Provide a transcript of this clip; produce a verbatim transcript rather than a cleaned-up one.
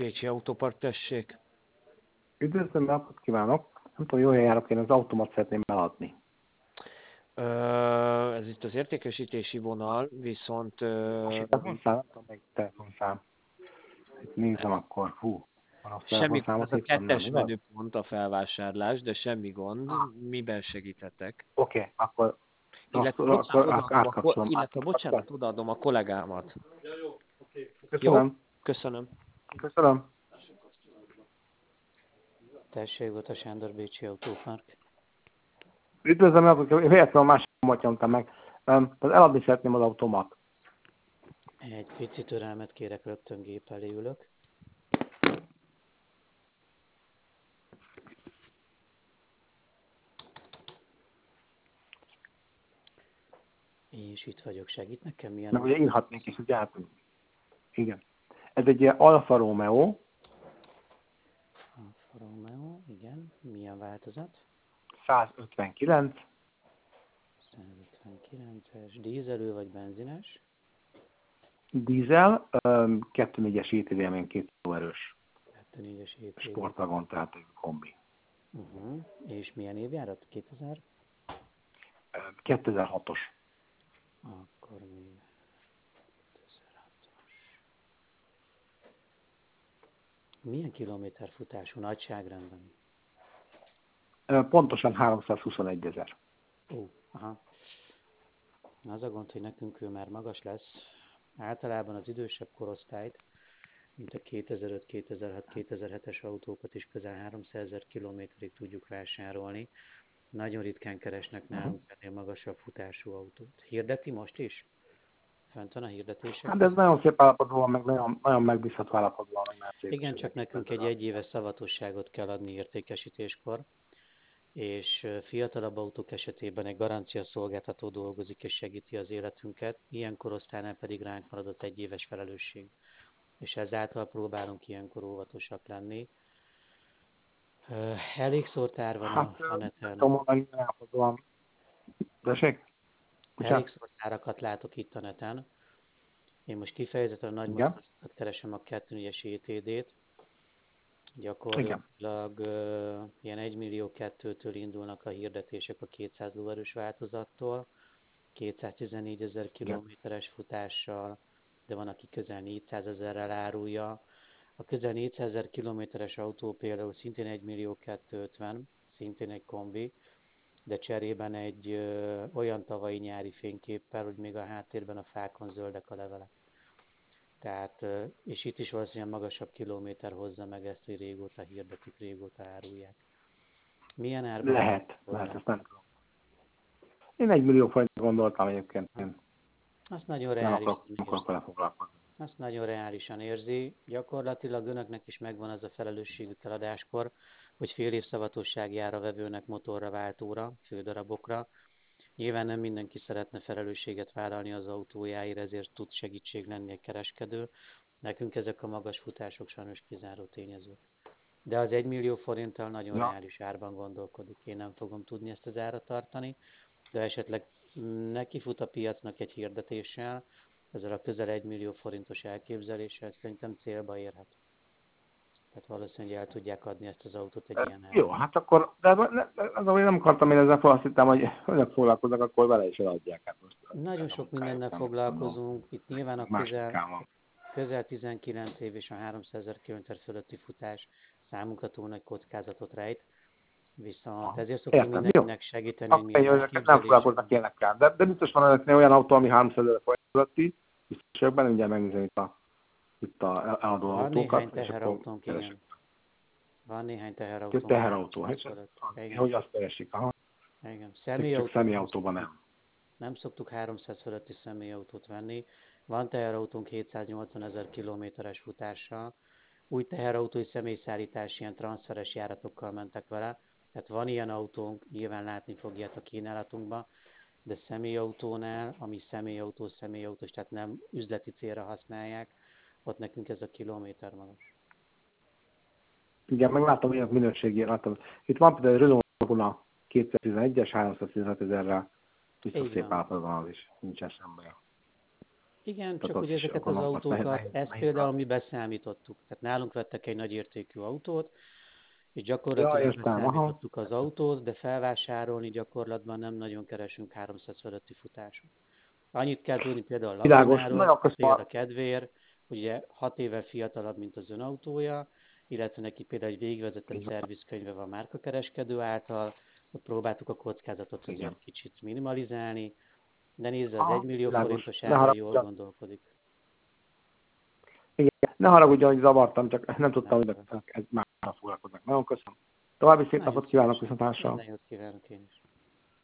Bécsi Autópark, tessék. Üdvözlöm, napot kívánok! Nem tudom, jó helyen járok, én az automat szeretném eladni. Ö, ez itt az értékesítési vonal, viszont... Ö, A telefonszám, nem tudom, melyik telefonszám. Itt nézem akkor, hú. Van a semmi, telefonszámot, ez a itt van, nem kettes igaz? menüpont a felvásárlás, de semmi gond. Ah, Miben segíthetek? oké, okay, akkor, Illetve, akkor, bocsánat, akkor odaadom a, ko- átkapcsolom. illetve, Átkapcsolom. bocsánat, odaadom a kollégámat. Jó? Köszönöm. Köszönöm. Köszönöm. Tessék, Gota Sándor, Bécsi Autópark. Üdvözlöm, napot kívánok! Véletlenül a másik számot nyomtam meg. Um, tehát eladni szeretném az automat. Egy pici türelmet kérek, rögtön gép elé ülök. És itt vagyok, segít nekem? Milyen Meg ugye autó? írhatnék is, ugye? Hát, igen. Ez egy ilyen Alfa Romeo, Alfa Romeo, igen. Milyen változat? százötvenkilenc, százötvenkilences, dízelő vagy benzines? dízel, kettő négy es é té vé, két lóerős. kettő négyes é té vé. Sportwagon, tehát egy kombi. Uh-huh. És milyen évjárat? kétezer? kétezer-hatos. Akkor még kétezer-hatos. Milyen kilométerfutású nagyságrendben? Pontosan háromszázhuszonegy ezer. Ó, aha. Az a gond, hogy nekünk ő már magas lesz. Általában az idősebb korosztályt, mint a kétezer-öt, kétezer-hat, kétezer-hetes autókat is közel háromszázezer kilométerig tudjuk vásárolni. Nagyon ritkán keresnek nálunk ennél magasabb futású autót. Hirdeti most is? Fönt van a hirdetések? Hát ez nagyon szép állapotban van, meg nagyon, nagyon megbízható állapotban van. Meg szép. Igen, csak nekünk egy egyéves szavatosságot kell adni értékesítéskor, és fiatalabb autók esetében egy garancia szolgáltató dolgozik és segíti az életünket, ilyen korosztálynál pedig ránk marad az egyéves felelősség. És ezáltal próbálunk ilyenkor óvatosak lenni. Elég szórtár van Hát, a, a neten. tudom mondani, állapotban. Tessék? Elég szórtárakat látok itt a neten. Én most kifejezetten a nagy motoroszokat keresem, a kettő négyes é té dét. Gyakorlatilag uh, ilyen egy millió kettőtől indulnak a hirdetések a kétszáz lóerős változattól, kétszáztizennégy ezer kilométeres futással, de van, aki közel négyszázezerrel árulja. A közel négyszázezer kilométeres autó például szintén egy millió kétszázötven, szintén egy kombi, de cserében egy ö, olyan tavalyi nyári fényképpel, hogy még a háttérben a fákon zöldek a levelek. Tehát, ö, és itt is valószínűleg magasabb kilométer hozza meg ezt, hogy régóta hirdetik, régóta árulják. Milyen árban? Lehet, lehet, ezt nem tudom. Én egy millió forintra gondoltam egyébként. Én azt nagyon reálisan érzi. Azt nagyon reálisan érzi. Gyakorlatilag önöknek is megvan az a felelősségük eladáskor, hogy fél év szavatosság jár a vevőnek motorra, váltóra, fődarabokra. Nyilván nem mindenki szeretne felelősséget vállalni az autójáért, ezért tud segítség lenni egy kereskedő. Nekünk ezek a magas futások sajnos kizáró tényezők. De az egy millió forinttal nagyon ja. reális árban gondolkodik. Én nem fogom tudni ezt az árat tartani, de esetleg neki fut a piacnak egy hirdetéssel, ezzel a közel egy millió forintos elképzeléssel szerintem célba érhet. Tehát valószínűleg el tudják adni ezt az autót egy ilyen Jó, hát akkor, de az, amit nem akartam én ezzel fel, azt hittem, hogy önök foglalkoznak, akkor vele is eladják. Hát most nagyon sok mindennel foglalkozunk. Itt nyilván a közel, közel tizenkilenc év és a háromszázezer kilométer fölötti futás számunkra túl nagy kockázatot rejt. Viszont ezért szoktunk mindenkinek segíteni, hogy milyen elképzelések. Nem foglalkoznak ilyenekkel, de, de biztos van önöknél olyan autó, ami háromszázezer fölötti, biztos benne, ugye megnézem itt a, itt a eladó van autókat. Néhány teherautónk, igen. Van néhány teherautónk. Teherautók, hogy azt keresik, aha. Igen. Személyautó, személyautóban nem. Nem szoktuk háromszáz fölötti személyautót venni. Van teherautónk hétszáznyolcvan ezer kilométeres futással. Új teherautói személyszállítás, ilyen transzferes járatokkal mentek vele. Tehát van ilyen autónk, nyilván látni fogjátok a kínálatunkban, de személyautónál, ami személyautó, személyautós, tehát nem üzleti célra használják, ott nekünk ez a kilométer magas. Igen, meg látom, hogy minőségi, látom. Itt van például Renault Laguna kétezer-tizenegyes, háromszáztizenhat ezerrel, biztos szép állapotban az is, nincsen semmi. Igen, csak Tehát hogy az is, ezeket akkor az nem, azt nehéz, autókat, nehéz, ezt nehéz például rá. mi beszámítottuk. Tehát nálunk vettek egy nagyértékű autót, és Ja, gyakorlatilag értem, aha. beszámítottuk az autót, de felvásárolni gyakorlatban nem nagyon keresünk háromszáz fölötti futásot. Annyit kell tudni például a Világos, Lagunáról, nagyon a példa köszönöm. kedvéért, hogy ugye hat évvel fiatalabb, mint az ön autója, illetve neki például egy végigvezetett Igen. szervizkönyve van márkakereskedő által, ott próbáltuk a kockázatot azért Igen. kicsit minimalizálni, de nézze, az Aha, egymillió világos. forintos Ne árral jól haragudjon. gondolkodik. Igen. Ne haragudjon, hogy zavartam, csak nem tudtam, Nem hogy baj. ez már foglalkoznak. Nagyon köszönöm. További szép Nagyon napot kívánok szívesen. viszontlátásra. Minden jót kívánok én is.